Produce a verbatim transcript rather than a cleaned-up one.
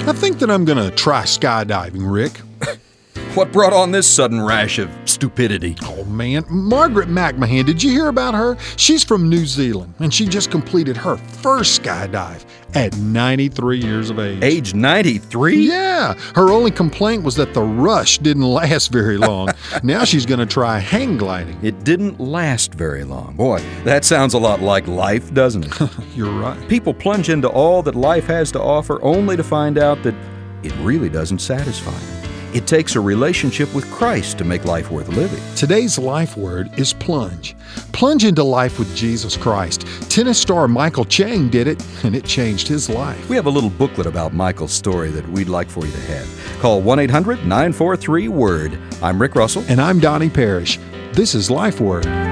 I think that I'm going to try skydiving, Rick. What brought on this sudden rash of stupidity? Oh, man. Margaret McMahon, did you hear about her? She's from New Zealand, and she just completed her first skydive at ninety-three years of age. Age ninety-three? Yeah. Her only complaint was that the rush didn't last very long. Now she's going to try hang gliding. It didn't last very long. Boy, that sounds a lot like life, doesn't it? You're right. People plunge into all that life has to offer only to find out that it really doesn't satisfy them. It takes a relationship with Christ to make life worth living. Today's life word is plunge. Plunge into life with Jesus Christ. Tennis star Michael Chang did it, and it changed his life. We have a little booklet about Michael's story that we'd like for you to have. Call one eight hundred nine four three WORD. I'm Rick Russell. And I'm Donnie Parrish. This is Life Word.